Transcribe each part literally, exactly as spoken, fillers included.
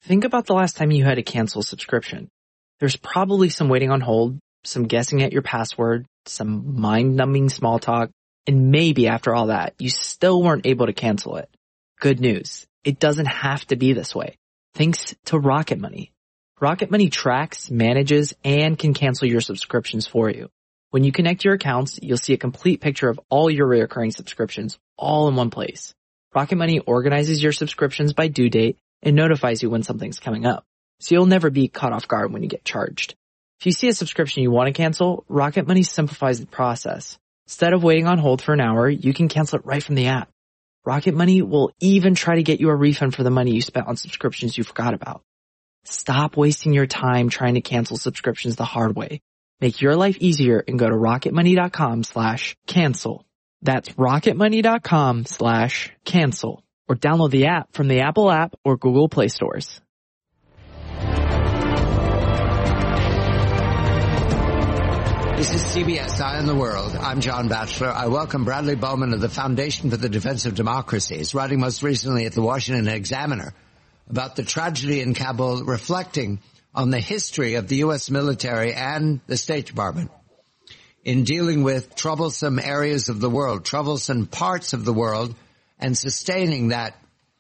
Think about the last time you had to cancel a subscription. There's probably some waiting on hold, some guessing at your password, some mind-numbing small talk, and maybe after all that, you still weren't able to cancel it. Good news. It doesn't have to be this way. Thanks to Rocket Money. Rocket Money tracks, manages, and can cancel your subscriptions for you. When you connect your accounts, you'll see a complete picture of all your recurring subscriptions all in one place. Rocket Money organizes your subscriptions by due date and notifies you when something's coming up, so you'll never be caught off guard when you get charged. If you see a subscription you want to cancel, Rocket Money simplifies the process. Instead of waiting on hold for an hour, you can cancel it right from the app. Rocket Money will even try to get you a refund for the money you spent on subscriptions you forgot about. Stop wasting your time trying to cancel subscriptions the hard way. Make your life easier and go to rocketmoney.com slash cancel. That's rocketmoney.com slash cancel. Or download the app from the Apple app or Google Play stores. This is C B S Eye on the World. I'm John Batchelor. I welcome Bradley Bowman of the Foundation for the Defense of Democracy. He's writing most recently at the Washington Examiner about the tragedy in Kabul, reflecting on the history of the U S military and the State Department in dealing with troublesome areas of the world, troublesome parts of the world, and sustaining that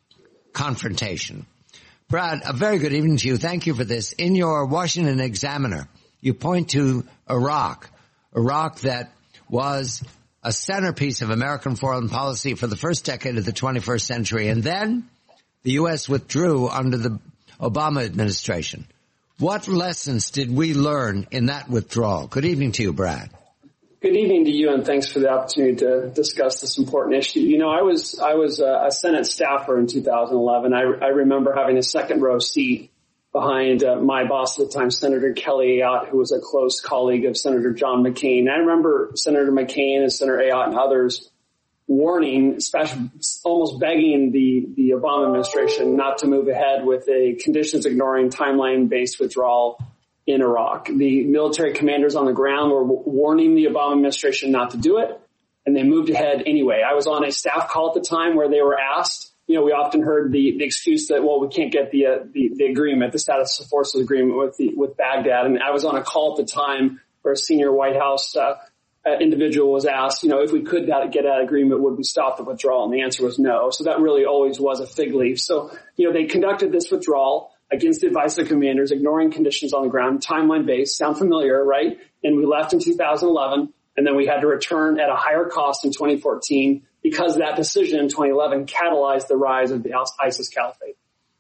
confrontation. Brad, a very good evening to you. Thank you for this. In your Washington Examiner, you point to Iraq, Iraq that was a centerpiece of American foreign policy for the first decade of the twenty-first century. And then the U S withdrew under the Obama administration. What lessons did we learn in that withdrawal? Good evening to you, Brad. Good evening to you, and thanks for the opportunity to discuss this important issue. You know, I was I was a Senate staffer in two thousand eleven. I, I remember having a second row seat behind uh, my boss at the time, Senator Kelly Ayotte, who was a close colleague of Senator John McCain. I remember Senator McCain and Senator Ayotte and others warning, especially almost begging the, the Obama administration not to move ahead with a conditions-ignoring, timeline-based withdrawal in Iraq. The military commanders on the ground were warning the Obama administration not to do it, and they moved ahead anyway. I was on a staff call at the time where they were asked, you know, we often heard the, the excuse that, well, we can't get the, uh, the, the agreement, the status of forces agreement with the, with Baghdad. And I was on a call at the time where a senior White House, uh, uh individual was asked, you know, if we could get that agreement, would we stop the withdrawal? And the answer was no. So that really always was a fig leaf. So, you know, they conducted this withdrawal against the advice of the commanders, ignoring conditions on the ground, timeline-based. Sound familiar, right? And we left in two thousand eleven, and then we had to return at a higher cost in twenty fourteen because that decision in twenty eleven catalyzed the rise of the ISIS caliphate.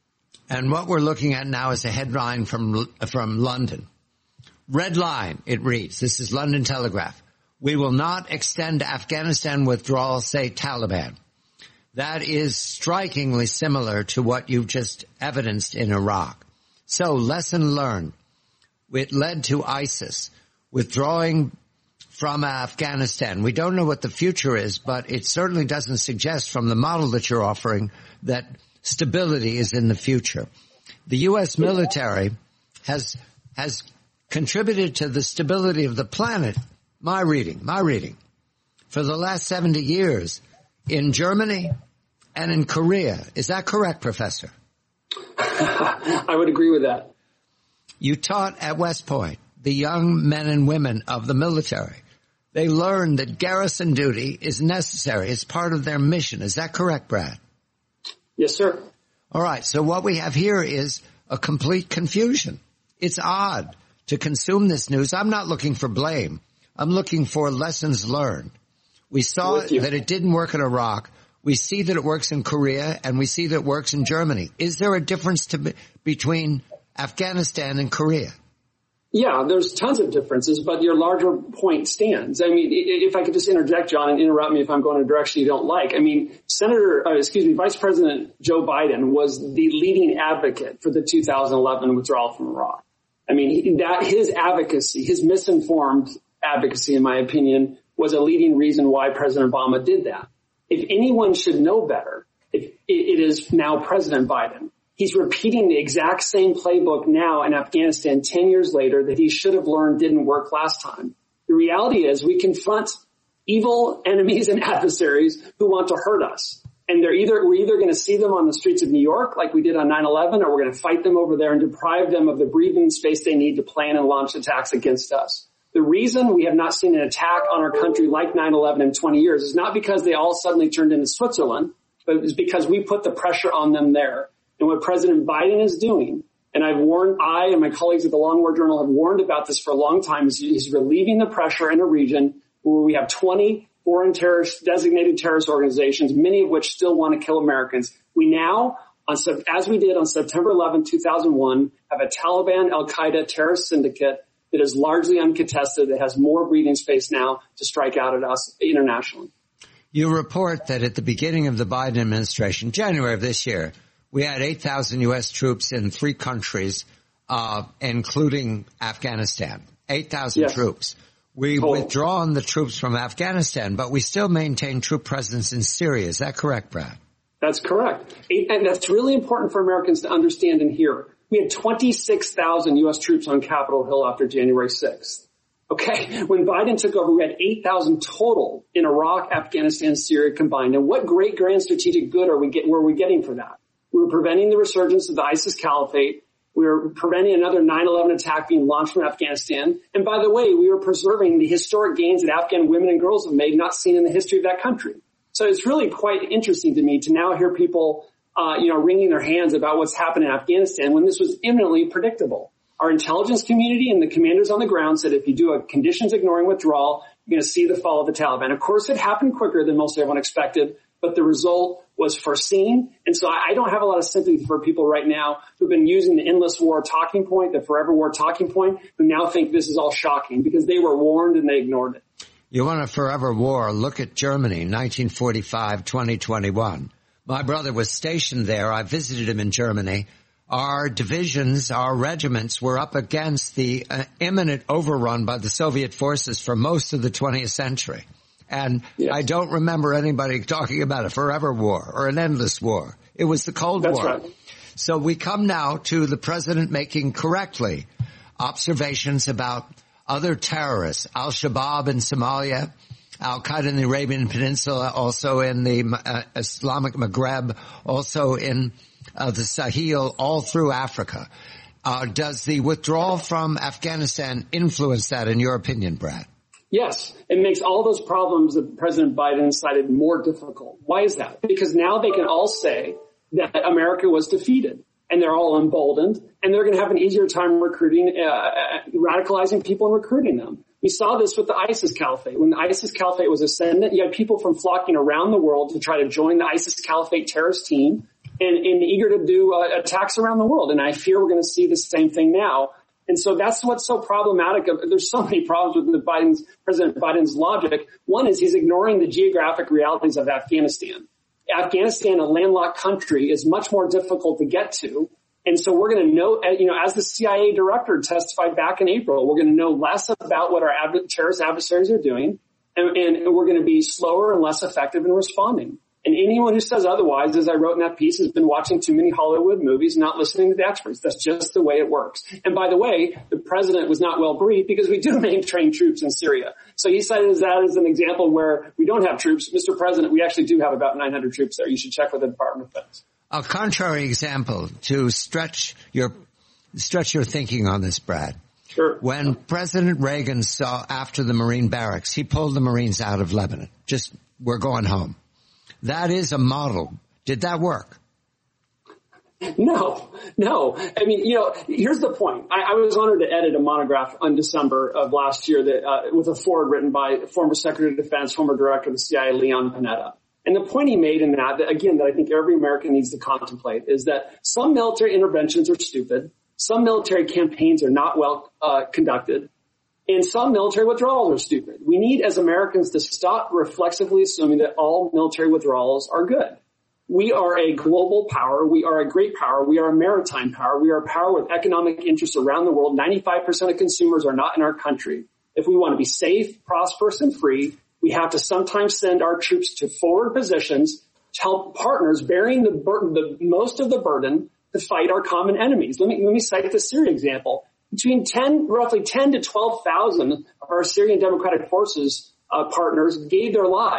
And what we're looking at now is a headline from from London. Red line, it reads. This is London Telegraph. We will not extend Afghanistan withdrawal, say Taliban. That is strikingly similar to what you've just evidenced in Iraq. So, lesson learned. It led to ISIS withdrawing from Afghanistan. We don't know what the future is, but it certainly doesn't suggest from the model that you're offering that stability is in the future. The U S military has has contributed to the stability of the planet, my reading, my reading, for the last seventy years in Germany and in Korea. Is that correct, Professor? I would agree with that. You taught at West Point the young men and women of the military. They learned that garrison duty is necessary. It's part of their mission. Is that correct, Brad? Yes, sir. All right. So what we have here is a complete confusion. It's odd to consume this news. I'm not looking for blame. I'm looking for lessons learned. We saw that it didn't work in Iraq. We see that it works in Korea, and we see that it works in Germany. Is there a difference to be, between Afghanistan and Korea? Yeah, there's tons of differences, but your larger point stands. I mean, if I could just interject, John, and interrupt me if I'm going in a direction you don't like. I mean, Senator, uh, excuse me, Vice President Joe Biden was the leading advocate for the two thousand eleven withdrawal from Iraq. I mean, he, that his advocacy, his misinformed advocacy, in my opinion, was a leading reason why President Obama did that. If anyone should know better, if it is now President Biden. He's repeating the exact same playbook now in Afghanistan ten years later that he should have learned didn't work last time. The reality is we confront evil enemies and adversaries who want to hurt us. And they're either, we're either going to see them on the streets of New York like we did on nine eleven, or we're going to fight them over there and deprive them of the breathing space they need to plan and launch attacks against us. The reason we have not seen an attack on our country like nine eleven in twenty years is not because they all suddenly turned into Switzerland, but it's because we put the pressure on them there. And what President Biden is doing, and I've warned, I and my colleagues at the Long War Journal have warned about this for a long time, is he's relieving the pressure in a region where we have twenty foreign terrorist, designated terrorist organizations, many of which still want to kill Americans. We now, on, as we did on September eleventh, two thousand one, have a Taliban Al-Qaeda terrorist syndicate that is largely uncontested, that has more breathing space now to strike out at us internationally. You report that at the beginning of the Biden administration, January of this year, we had eight thousand U S troops in three countries, uh, including Afghanistan. eight thousand yes. troops. We've oh. withdrawn the troops from Afghanistan, but we still maintain troop presence in Syria. Is that correct, Brad? That's correct. And that's really important for Americans to understand and hear. We had twenty-six thousand U S troops on Capitol Hill after January sixth. Okay. When Biden took over, we had eight thousand total in Iraq, Afghanistan, Syria combined. And what great grand strategic good are we get, were we getting for that? We were preventing the resurgence of the ISIS caliphate. We were preventing another nine eleven attack being launched from Afghanistan. And by the way, we were preserving the historic gains that Afghan women and girls have made, not seen in the history of that country. So it's really quite interesting to me to now hear people, uh, you know, wringing their hands about what's happened in Afghanistan when this was imminently predictable. Our intelligence community and the commanders on the ground said if you do a conditions ignoring withdrawal, you're going to see the fall of the Taliban. Of course, it happened quicker than most everyone expected, but the result was foreseen. And so I don't have a lot of sympathy for people right now who've been using the endless war talking point, the forever war talking point, who now think this is all shocking because they were warned and they ignored it. You want a forever war? Look at Germany, nineteen forty-five, twenty twenty-one. My brother was stationed there. I visited him in Germany. Our divisions, our regiments were up against the uh, imminent overrun by the Soviet forces for most of the twentieth century. And yes. I don't remember anybody talking about a forever war or an endless war. It was the Cold That's War. Right. So we come now to the president making correctly observations about other terrorists, Al-Shabaab in Somalia, Al-Qaeda in the Arabian Peninsula, also in the uh, Islamic Maghreb, also in uh, the Sahel, all through Africa. Uh, does the withdrawal from Afghanistan influence that, in your opinion, Brad? Yes, it makes all those problems that President Biden cited more difficult. Why is that? Because now they can all say that America was defeated, and they're all emboldened, and they're going to have an easier time recruiting, uh, radicalizing people and recruiting them. We saw this with the ISIS caliphate. When the ISIS caliphate was ascendant, you had people from flocking around the world to try to join the ISIS caliphate terrorist team and, and eager to do uh, attacks around the world. And I fear we're going to see the same thing now. And so that's what's so problematic. There's so many problems with the Biden's, President Biden's logic. One is he's ignoring the geographic realities of Afghanistan. Afghanistan, a landlocked country, is much more difficult to get to. And so we're going to know, you know, as the C I A director testified back in April, we're going to know less about what our ad- terrorist adversaries are doing, and, and we're going to be slower and less effective in responding. And anyone who says otherwise, as I wrote in that piece, has been watching too many Hollywood movies, not listening to the experts. That's just the way it works. And by the way, the president was not well briefed because we do maintain troops in Syria. So he cited that as an example where we don't have troops. Mister President, we actually do have about nine hundred troops there. You should check with the Department of Defense. A contrary example to stretch your stretch your thinking on this, Brad. Sure. When President Reagan saw after the Marine barracks, he pulled the Marines out of Lebanon. Just, we're going home. That is a model. Did that work? No, no. I mean, you know, here's the point. I, I was honored to edit a monograph in December of last year that uh, with a foreword written by former Secretary of Defense, former Director of the C I A, Leon Panetta. And the point he made in that, that, again, that I think every American needs to contemplate is that some military interventions are stupid, some military campaigns are not well uh, conducted, and some military withdrawals are stupid. We need, as Americans, to stop reflexively assuming that all military withdrawals are good. We are a global power. We are a great power. We are a maritime power. We are a power with economic interests around the world. ninety-five percent of consumers are not in our country. If we want to be safe, prosperous, and free, we have to sometimes send our troops to forward positions to help partners bearing the burden, the most of the burden to fight our common enemies. Let me, let me cite the Syria example. Between ten, roughly ten to twelve thousand of our Syrian Democratic Forces uh, partners gave their lives.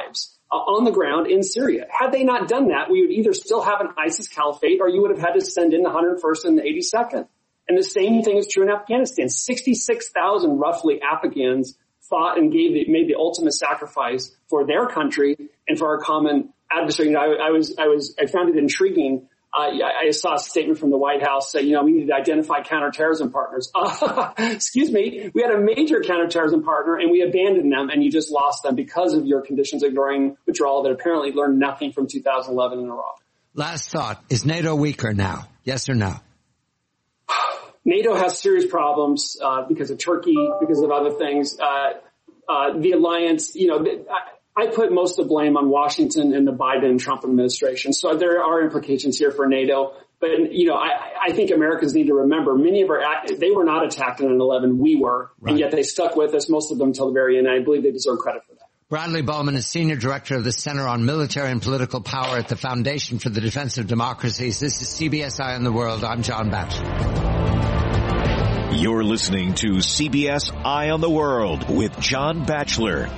uh, on the ground in Syria. Had they not done that, we would either still have an ISIS caliphate or you would have had to send in the one hundred first and the eighty-second. And the same thing is true in Afghanistan. sixty-six thousand roughly Afghans fought and gave the, made the ultimate sacrifice for their country and for our common adversary. You know, I, I was, I was, I found it intriguing. Uh, I saw a statement from the White House saying, you know, we need to identify counterterrorism partners. Uh, excuse me. We had a major counterterrorism partner and we abandoned them and you just lost them because of your conditions ignoring withdrawal that apparently learned nothing from two thousand eleven in Iraq. Last thought. Is NATO weaker now? Yes or no? NATO has serious problems, uh, because of Turkey, because of other things. Uh, uh, the alliance, you know, I, I put most of the blame on Washington and the Biden and Trump administration. So there are implications here for NATO. But, you know, I, I think Americans need to remember many of our, they were not attacked in nine eleven. We were. Right. And yet they stuck with us, most of them until the very end. And I believe they deserve credit for that. Bradley Bowman is Senior Director of the Center on Military and Political Power at the Foundation for the Defense of Democracies. This is C B S Eye on the World. I'm John Batchelor. You're listening to C B S Eye on the World with John Batchelor.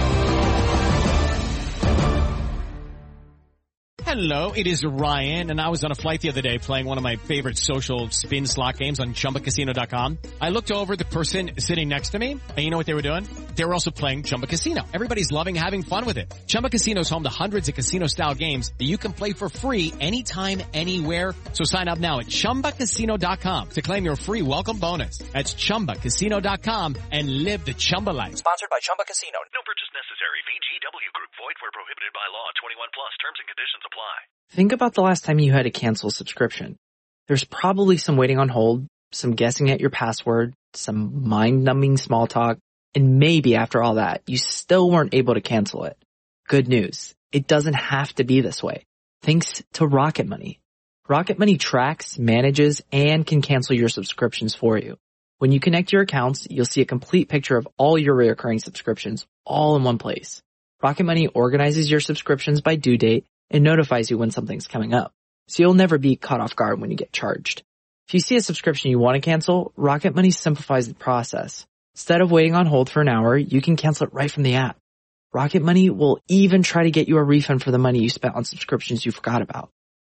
Hello, it is Ryan, and I was on a flight the other day playing one of my favorite social spin slot games on Chumba Casino dot com. I looked over the person sitting next to me, and you know what they were doing? They were also playing Chumba Casino. Everybody's loving having fun with it. Chumba Casino is home to hundreds of casino-style games that you can play for free anytime, anywhere. So sign up now at Chumba Casino dot com to claim your free welcome bonus. That's Chumba Casino dot com and live the Chumba life. Sponsored by Chumba Casino. No purchase necessary. V G W Group. Void where prohibited by law. twenty-one plus. Terms and conditions apply. Think about the last time you had to cancel a subscription. There's probably some waiting on hold, some guessing at your password, some mind-numbing small talk, and maybe after all that, you still weren't able to cancel it. Good news. It doesn't have to be this way. Thanks to Rocket Money. Rocket Money tracks, manages, and can cancel your subscriptions for you. When you connect your accounts, you'll see a complete picture of all your recurring subscriptions all in one place. Rocket Money organizes your subscriptions by due date and notifies you when something's coming up, so you'll never be caught off guard when you get charged. If you see a subscription you want to cancel, Rocket Money simplifies the process. Instead of waiting on hold for an hour, you can cancel it right from the app. Rocket Money will even try to get you a refund for the money you spent on subscriptions you forgot about.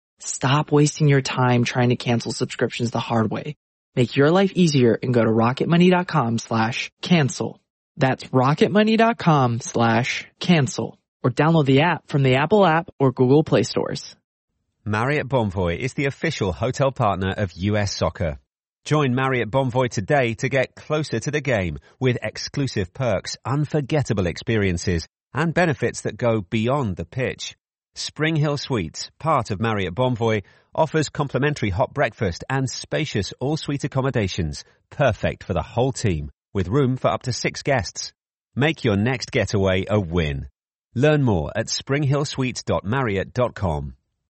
Stop wasting your time trying to cancel subscriptions the hard way. Make your life easier and go to rocketmoney.com slash cancel. That's rocketmoney.com slash cancel. Or download the app from the Apple app or Google Play stores. Marriott Bonvoy is the official hotel partner of U S Soccer. Join Marriott Bonvoy today to get closer to the game with exclusive perks, unforgettable experiences, and benefits that go beyond the pitch. Spring Hill Suites, part of Marriott Bonvoy, offers complimentary hot breakfast and spacious all-suite accommodations, perfect for the whole team, with room for up to six guests. Make your next getaway a win. Learn more at spring hill suites dot marriott dot com.